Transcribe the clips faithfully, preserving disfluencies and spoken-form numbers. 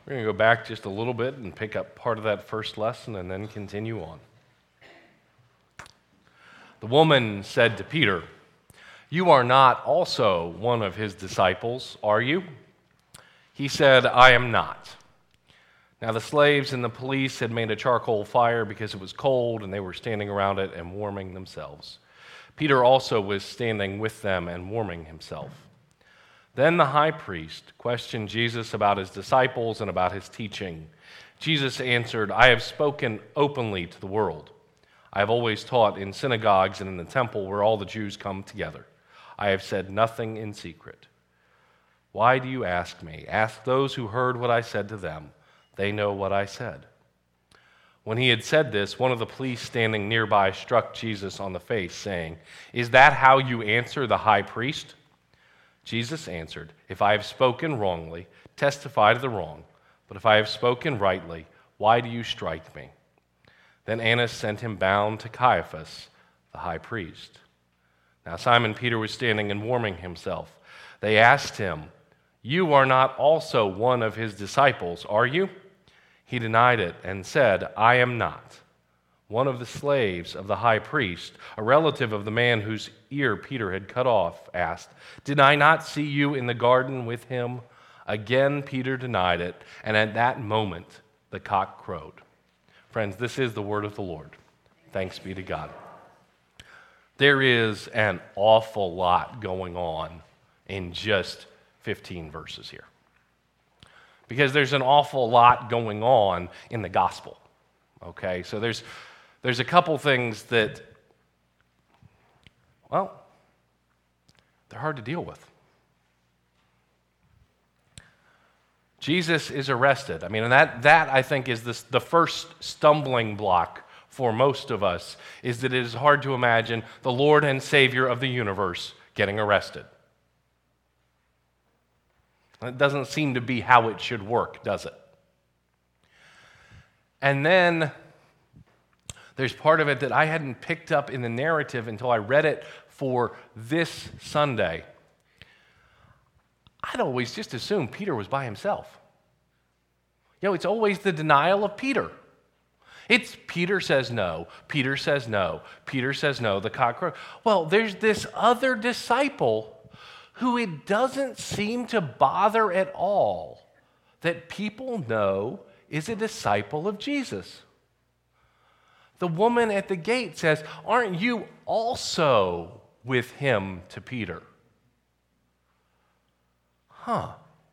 We're going to go back just a little bit and pick up part of that first lesson and then continue on. The woman said to Peter, "You are not also one of his disciples, are you?" He said, "I am not." Now the slaves and the police had made a charcoal fire because it was cold, and they were standing around it and warming themselves. Peter also was standing with them and warming himself. Then the high priest questioned Jesus about his disciples and about his teaching. Jesus answered, "I have spoken openly to the world. I have always taught in synagogues and in the temple where all the Jews come together. I have said nothing in secret. Why do you ask me? Ask those who heard what I said to them. They know what I said." When he had said this, one of the police standing nearby struck Jesus on the face, saying, "Is that how you answer the high priest?" Jesus answered, "If I have spoken wrongly, testify to the wrong. But if I have spoken rightly, why do you strike me?" Then Annas sent him bound to Caiaphas, the high priest. Now Simon Peter was standing and warming himself. They asked him, "You are not also one of his disciples, are you?" He denied it and said, "I am not." One of the slaves of the high priest, a relative of the man whose ear Peter had cut off, asked, "Did I not see you in the garden with him?" Again Peter denied it, and at that moment the cock crowed. Friends, this is the word of the Lord. Thanks be to God. There is an awful lot going on in just fifteen verses here, because there's an awful lot going on in the gospel. Okay, so there's there's a couple things that, well, they're hard to deal with. Jesus is arrested. I mean, and that, that I think is this, the first stumbling block for most of us, is that it is hard to imagine the Lord and Savior of the universe getting arrested. It doesn't seem to be how it should work, does it? And then there's part of it that I hadn't picked up in the narrative until I read it for this Sunday. I'd always just assumed Peter was by himself. You know, it's always the denial of Peter. It's Peter says no, Peter says no, Peter says no, the cock crows. Well, there's this other disciple who it doesn't seem to bother at all that people know is a disciple of Jesus. The woman at the gate says, "Aren't you also with him?" to Peter. Huh.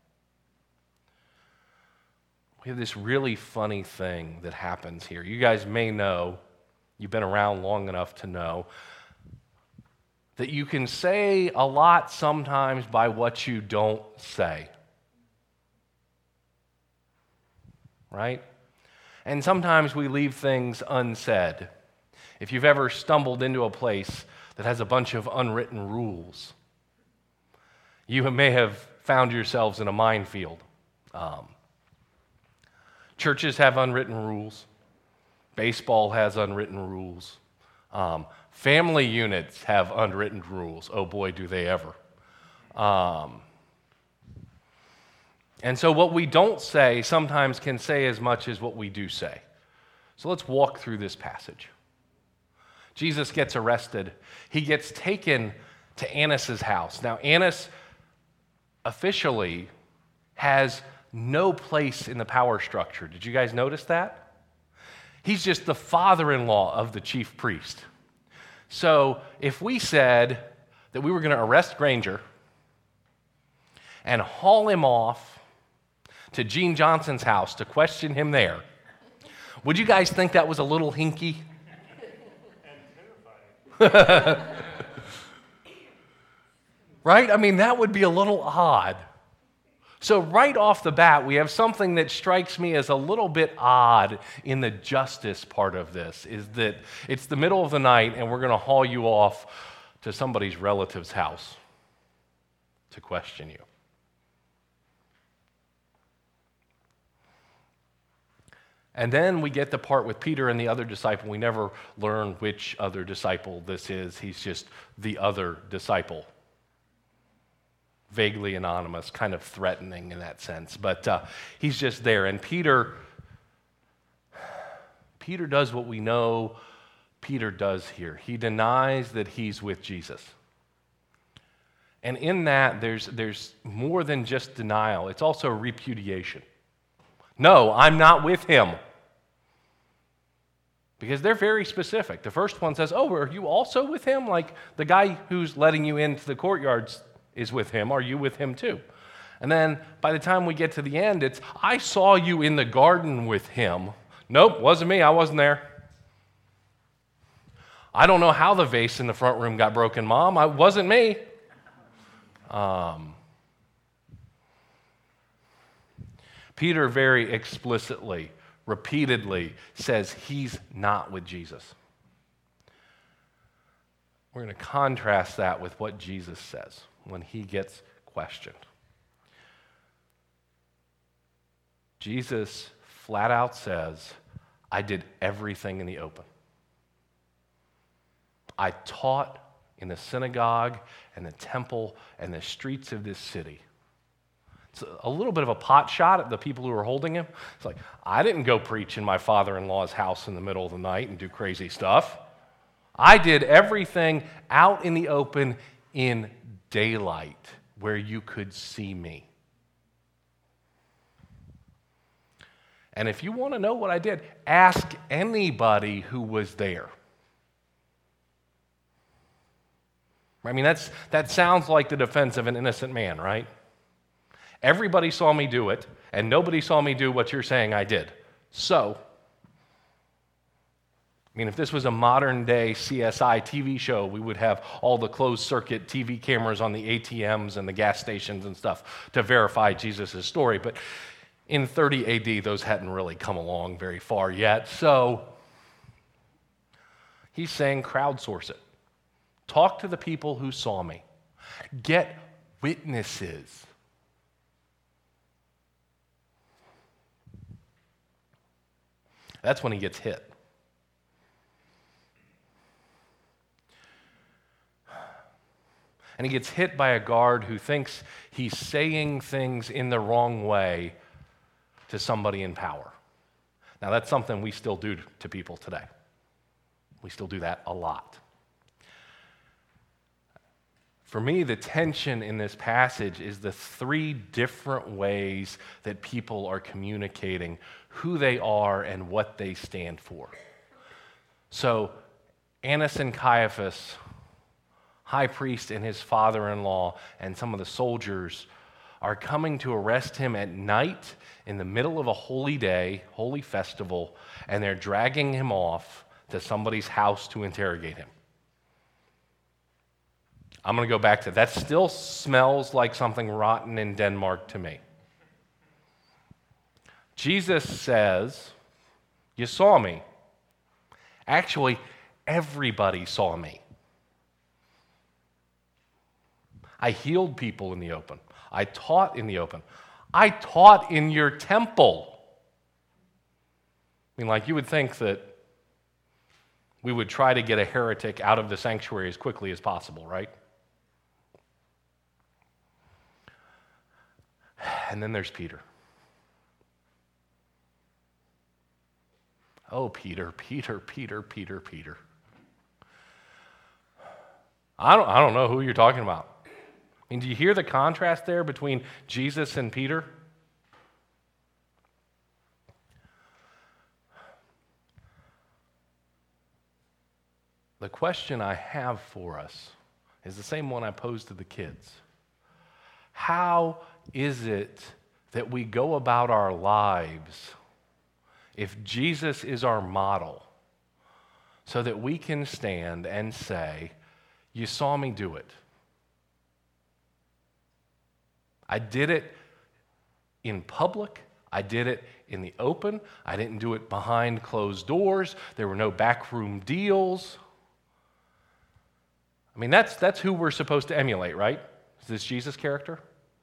We have this really funny thing that happens here. You guys may know, you've been around long enough to know, that you can say a lot sometimes by what you don't say. Right? And sometimes we leave things unsaid. If you've ever stumbled into a place that has a bunch of unwritten rules, you may have found yourselves in a minefield. Um, churches have unwritten rules. Baseball has unwritten rules. Um, family units have unwritten rules. Oh boy, do they ever. Um, and so what we don't say sometimes can say as much as what we do say. So let's walk through this passage. Jesus gets arrested. He gets taken to Annas' house. Now, Annas officially has no place in the power structure. Did you guys notice that? He's just the father-in-law of the chief priest. So if we said that we were going to arrest Granger and haul him off to Gene Johnson's house to question him there, would you guys think that was a little hinky? And terrifying. Right? I mean, that would be a little odd. So right off the bat, we have something that strikes me as a little bit odd in the justice part of this, is that it's the middle of the night and we're going to haul you off to somebody's relative's house to question you. And then we get the part with Peter and the other disciple. We never learn which other disciple this is. He's just the other disciple. vaguely anonymous, kind of threatening in that sense. But uh, he's just there. And Peter, Peter does what we know Peter does here. He denies that he's with Jesus. And in that, there's, there's more than just denial. It's also repudiation. No, I'm not with him. Because they're very specific. The first one says, oh, are you also with him? Like the guy who's letting you into the courtyards is with him. Are you with him too? And then by the time we get to the end, it's, I saw you in the garden with him. Nope, wasn't me. I wasn't there. I don't know how the vase in the front room got broken, Mom. It wasn't me. Um, Peter very explicitly, repeatedly says he's not with Jesus. We're going to contrast that with what Jesus says when he gets questioned. Jesus flat out says, I did everything in the open. I taught in the synagogue and the temple and the streets of this city. It's a little bit of a pot shot at the people who are holding him. It's like, I didn't go preach in my father-in-law's house in the middle of the night and do crazy stuff. I did everything out in the open in daylight where you could see me. And if you want to know what I did, ask anybody who was there. I mean, that's, that sounds like the defense of an innocent man, right? Everybody saw me do it, and nobody saw me do what you're saying I did. So, I mean, if this was a modern-day C S I T V show, we would have all the closed-circuit T V cameras on the A T Ms and the gas stations and stuff to verify Jesus' story. But in thirty A D, those hadn't really come along very far yet. So, he's saying crowdsource it. Talk to the people who saw me. Get witnesses. That's when he gets hit. And he gets hit by a guard who thinks he's saying things in the wrong way to somebody in power. Now, that's something we still do to people today. We still do that a lot. For me, the tension in this passage is the three different ways that people are communicating who they are and what they stand for. So, Annas and Caiaphas, high priest and his father-in-law, and some of the soldiers are coming to arrest him at night in the middle of a holy day, holy festival, and they're dragging him off to somebody's house to interrogate him. I'm going to go back to that. Still smells like something rotten in Denmark to me. Jesus says, you saw me. Actually, everybody saw me. I healed people in the open. I taught in the open. I taught in your temple. I mean, like you would think that we would try to get a heretic out of the sanctuary as quickly as possible, right? And then there's Peter. Oh, Peter, Peter, Peter, Peter, Peter. I don't, I don't know who you're talking about. I mean, do you hear the contrast there between Jesus and Peter? The question I have for us is the same one I posed to the kids. How is it that we go about our lives if Jesus is our model so that we can stand and say, you saw me do it. I did it in public. I did it in the open. I didn't do it behind closed doors. There were no backroom deals. I mean, that's, that's who we're supposed to emulate, right? Is this Jesus character?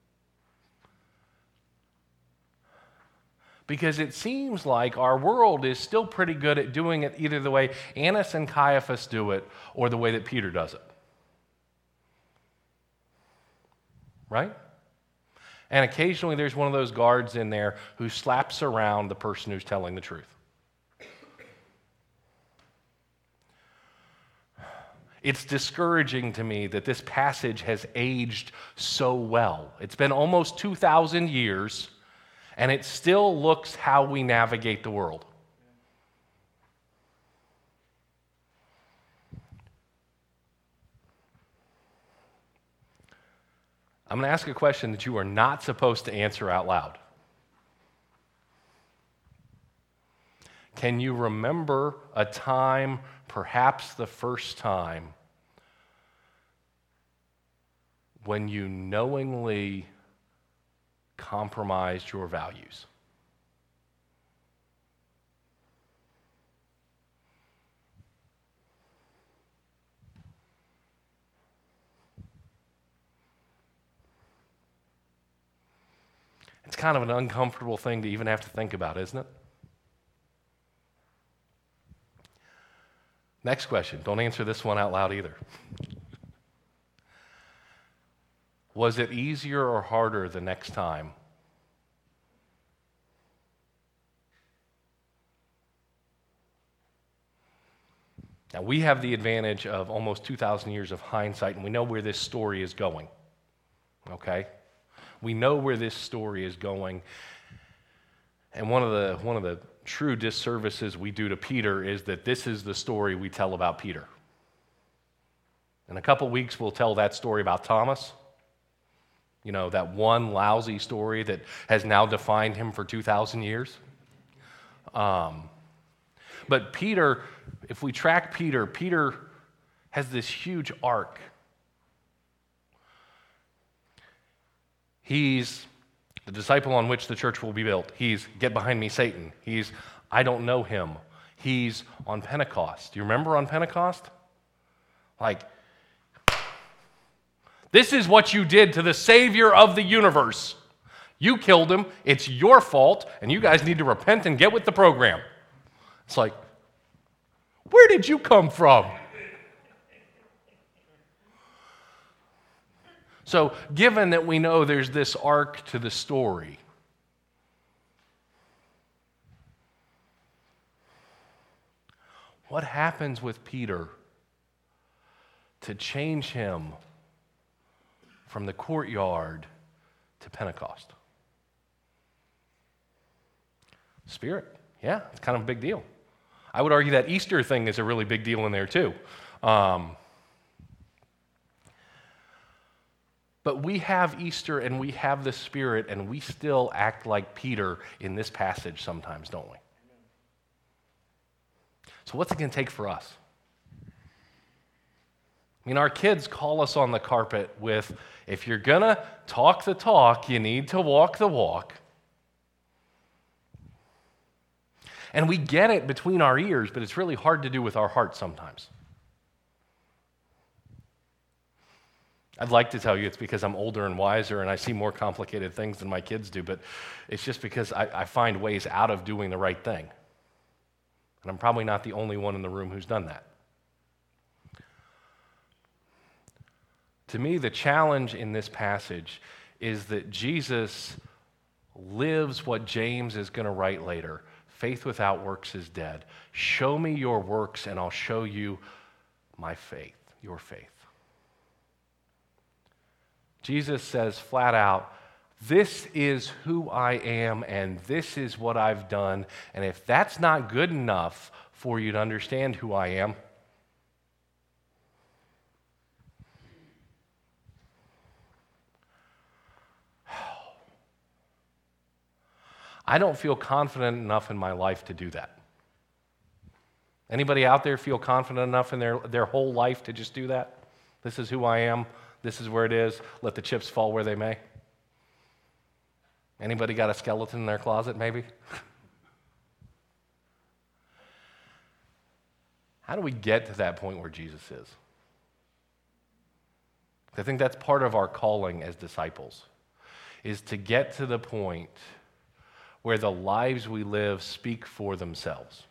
Because it seems like our world is still pretty good at doing it either the way Annas and Caiaphas do it or the way that Peter does it. Right? And occasionally there's one of those guards in there who slaps around the person who's telling the truth. It's discouraging to me that this passage has aged so well. It's been almost two thousand years, and it still looks how we navigate the world. I'm going to ask a question that you are not supposed to answer out loud. Can you remember a time, perhaps the first time, when you knowingly compromised your values? It's kind of an uncomfortable thing to even have to think about, isn't it? Next question. Don't answer this one out loud either. Was it easier or harder the next time? Now, we have the advantage of almost two thousand years of hindsight, and we know where this story is going. Okay? We know where this story is going. And one of the one of the true disservices we do to Peter is that this is the story we tell about Peter. In a couple weeks, we'll tell that story about Thomas. You know, that one lousy story that has now defined him for two thousand years. Um, but Peter, if we track Peter, Peter has this huge arc. He's the disciple on which the church will be built. He's, get behind me, Satan. He's, I don't know him. He's on Pentecost. Do you remember on Pentecost? Like, this is what you did to the Savior of the universe. You killed him. It's your fault, and you guys need to repent and get with the program. It's like, where did you come from? So, given that we know there's this arc to the story, what happens with Peter to change him from the courtyard to Pentecost? Spirit, yeah, it's kind of a big deal. I would argue that Easter thing is a really big deal in there too. Um, But we have Easter and we have the Spirit, and we still act like Peter in this passage sometimes, don't we? So what's it going to take for us? I mean, our kids call us on the carpet with, if you're going to talk the talk, you need to walk the walk. And we get it between our ears, but it's really hard to do with our hearts sometimes. I'd like to tell you it's because I'm older and wiser and I see more complicated things than my kids do, but it's just because I, I find ways out of doing the right thing. And I'm probably not the only one in the room who's done that. To me, the challenge in this passage is that Jesus lives what James is going to write later. Faith without works is dead. Show me your works and I'll show you my faith, your faith. Jesus says flat out, this is who I am and this is what I've done. And if that's not good enough for you to understand who I am, I don't feel confident enough in my life to do that. Anybody out there feel confident enough in their, their whole life to just do that? This is who I am. This is where it is. Let the chips fall where they may. Anybody got a skeleton in their closet, maybe? How do we get to that point where Jesus is? I think that's part of our calling as disciples, is to get to the point where the lives we live speak for themselves.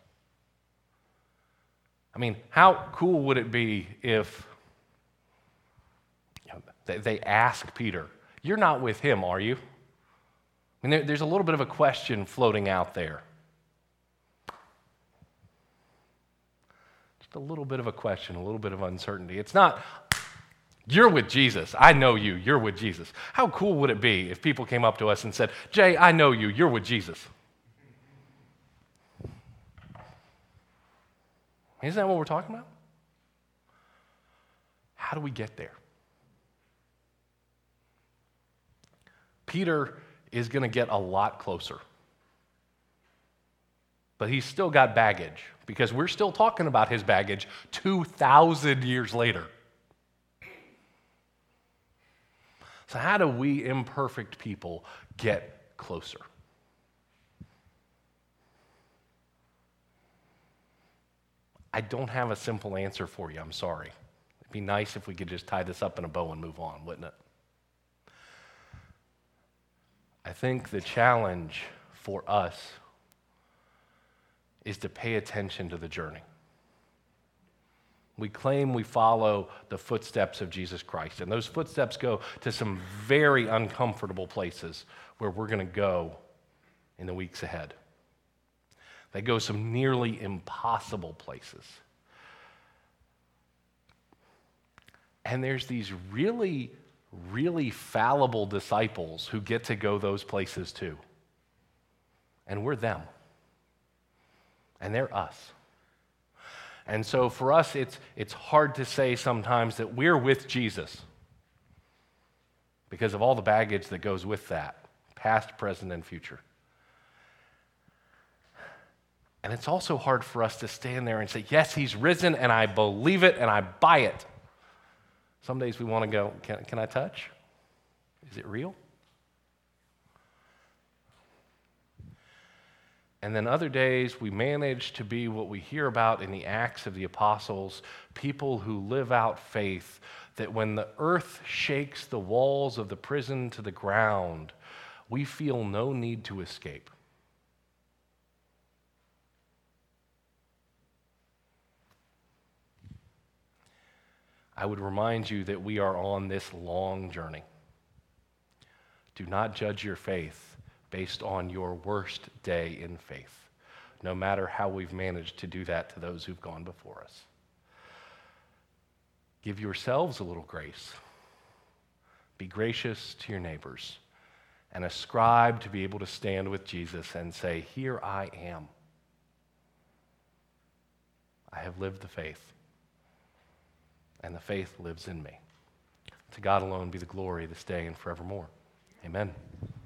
I mean, how cool would it be if they ask Peter, you're not with him, are you? I mean, there, there's a little bit of a question floating out there. Just a little bit of a question, a little bit of uncertainty. It's not, you're with Jesus. I know you. You're with Jesus. How cool would it be if people came up to us and said, Jay, I know you. You're with Jesus. Isn't that what we're talking about? How do we get there? Peter is going to get a lot closer. But he's still got baggage, because we're still talking about his baggage two thousand years later. So how do we imperfect people get closer? I don't have a simple answer for you, I'm sorry. It'd be nice if we could just tie this up in a bow and move on, wouldn't it? I think the challenge for us is to pay attention to the journey. We claim we follow the footsteps of Jesus Christ, and those footsteps go to some very uncomfortable places where we're going to go in the weeks ahead. They go some nearly impossible places. And there's these really, really fallible disciples who get to go those places too. And we're them. And they're us. And so for us, it's, it's hard to say sometimes that we're with Jesus because of all the baggage that goes with that, past, present, and future. And it's also hard for us to stand there and say, yes, he's risen, and I believe it, and I buy it. Some days we want to go, can, can I touch? Is it real? And then other days we manage to be what we hear about in the Acts of the Apostles, people who live out faith, that when the earth shakes the walls of the prison to the ground, we feel no need to escape. I would remind you that we are on this long journey. Do not judge your faith based on your worst day in faith, no matter how we've managed to do that to those who've gone before us. Give yourselves a little grace. Be gracious to your neighbors, and ascribe to be able to stand with Jesus and say, here I am. I have lived the faith, and the faith lives in me. To God alone be the glory this day and forevermore. Amen.